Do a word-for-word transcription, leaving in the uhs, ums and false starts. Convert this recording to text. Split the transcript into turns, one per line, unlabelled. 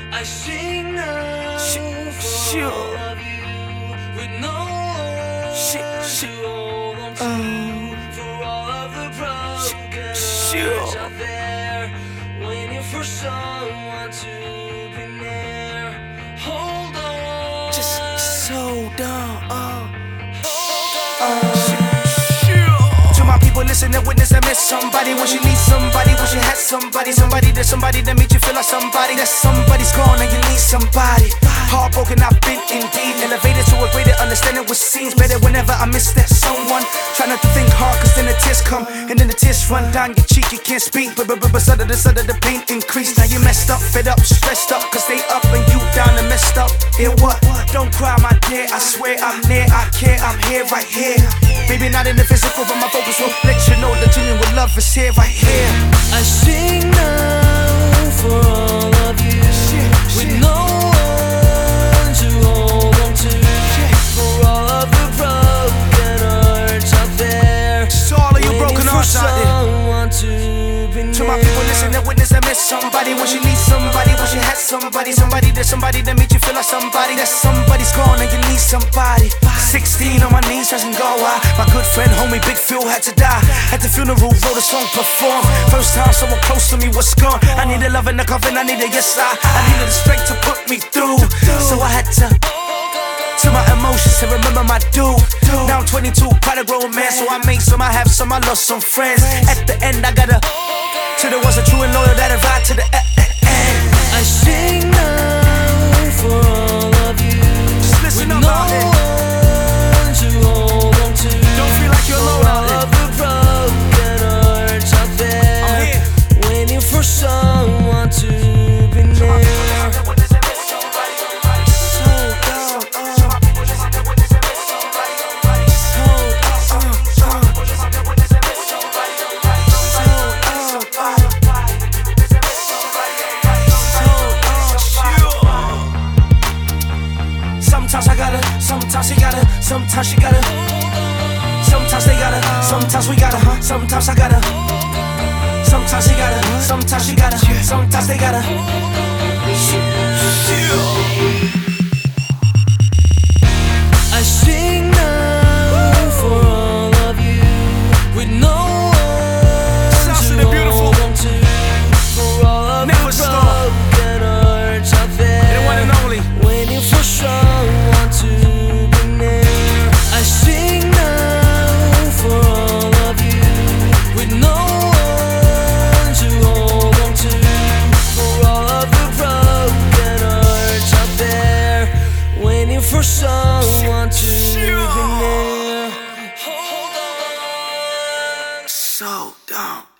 I sing now
Shit,
for
shit.
all of you, with no one
Shit, shit.
to hold on to.
Um,
For all of the broken
shit.
hearts out there, waiting for someone to be near. Hold on,
just so dumb. Uh,
hold
uh,
on.
shit, shit. To my people, listen and witness, I miss somebody. Wish you need somebody, wish you had somebody. Somebody that somebody that made you feel like somebody. That somebody's gone and you need somebody. Heartbroken, I've been indeed. Elevated to a greater understanding, which seems better whenever I miss that someone. Try not to think hard, cause then the tears come. And then the tears run down your cheek, you can't speak. But but but but sudden the sudden the pain increase. Now you messed up, fed up, stressed up. Cause they up and you down and messed up. Yeah, what? Don't cry, my dear. I swear I'm near, I care, I'm here, right here. Maybe not in the physical, but my focus will let you know that genuine love is here, right here.
I sing now for all of you,
Shit,
with
shit.
no one to hold on to. For all of the broken hearts out there,
So all of you
waiting
broken
for
hearts out there.
someone to be
To my
near.
people, listen and witness, I miss somebody. Wish you need somebody, wish you had somebody. Somebody that somebody that made you feel like somebody. That somebody's gone and you need somebody. Sixteen on my knees, doesn't go out. My good friend, homie, Big Phil had to die. At the funeral, wrote a song, perform. First time someone close to me was gone. I needed love in the coffin, I needed yes, I I needed the strength to put me through. So I had to to my emotions to remember my dude. Now I'm twenty-two, quite a grown man. So I made some, I have some, I lost some friends. At the end, I gotta to the ones that true and loyal that ride to the e- e- end.
I sing now for all of you,
Just listen
with
up
no
out there.
one to hold on to.
Don't feel like you're alone out
All
there.
of the broken hearts out there,
I'm here.
waiting for someone to be near.
Sometimes I gotta, sometimes you gotta, sometimes you gotta. Sometimes they gotta, sometimes we gotta, sometimes I gotta. Sometimes you gotta, sometimes you gotta, sometimes they gotta.
I sing now for all of you, with no one
Sounds
to
of the beautiful.
hold on to. For all of
Never
the
stop.
broken hearts out there,
The one and only.
waiting for someone to be near. I sing now for all of you, with no one to hold on to. For all of the broken hearts out there, waiting for someone to be near. Hold on.
So dumb.